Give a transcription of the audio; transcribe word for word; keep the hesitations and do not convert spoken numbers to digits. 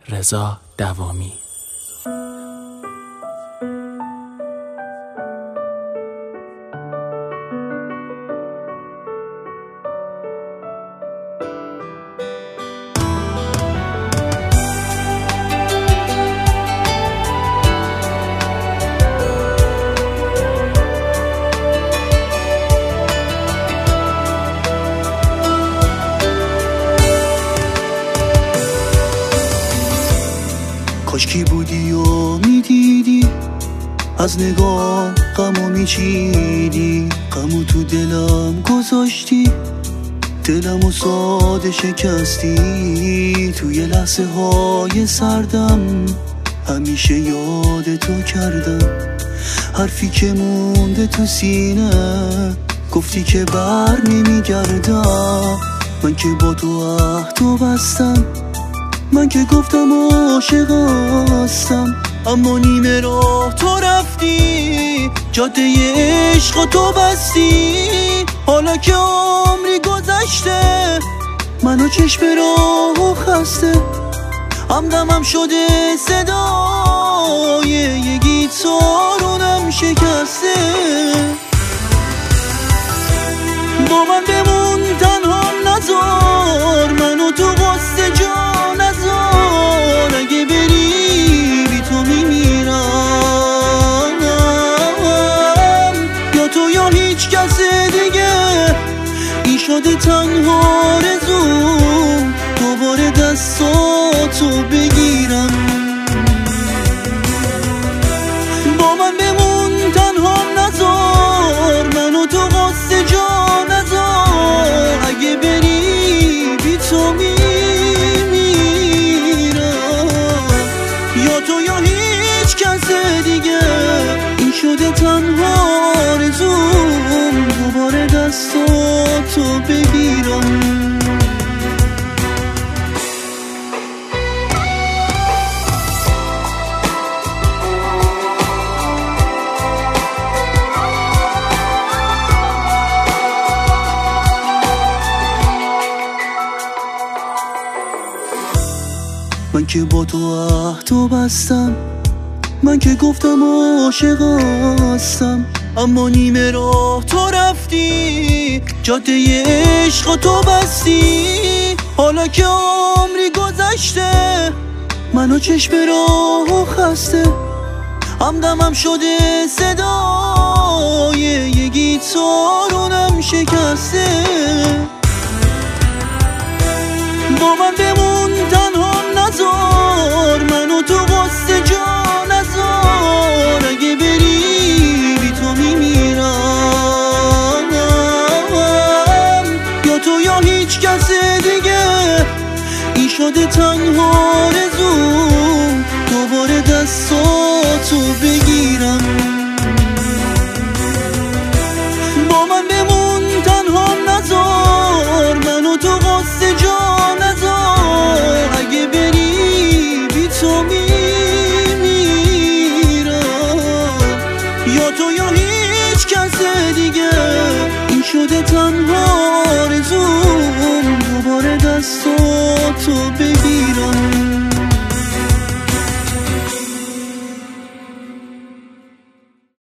رضا دوامی. کاشکی بودی و میدیدی از نگاه غمو میچیدی، غمو تو دلم گذاشتی، دلمو ساده شکستی. توی لحظه های سردم همیشه یاد تو کردم، حرفی که مونده تو سینه گفتی که بر نمیگردم. من که با تو عهدو بستم، من که گفتم عاشق هستم، اما نیمه راه تو رفتی، جاده عشق تو بستی. حالا که عمری گذشته منو چشم راه و خسته، همدمم شده صدای یه گیتارونم شکسته. با من بمون تنها نذار منو تو غصه جا نذار، اگه بری بی تو میمیرم، یا تو یا هیچ کس دیگه. این شده تنها رزوم دوباره دستاتو بگیرم. با من بمون تنها نذار منو تو غصه جا نذار، اگه بری بی تو میمیرم، یا تو یا هیچ کس دیگه. این شده تنها آرزوم دوباره دستاتو بگیرم. من که با تو عهدو بستم، من که گفتم عاشق هستم، اما نیمه راه تو رفتی، جاده عشق تو بستی. حالا که عمری گذشته منو چشم راه و خسته، همدمم شده صدای یه گیتارونم شکسته. با من بمون تنها نذار منو تو غصه جا نذار، اگه بری بی تو میمیرم، یا تو یا هیچ کس دیگه. این شده تنها رزوم دوباره دستاتو بگیرم. با من بمون تنها نذار منو تو غصه جا نذار، اگه بری بی تو میمیرم، یا تو یا هیچ کس دیگه. این شده تنها آرزوم دوباره دستاتو بگیرم.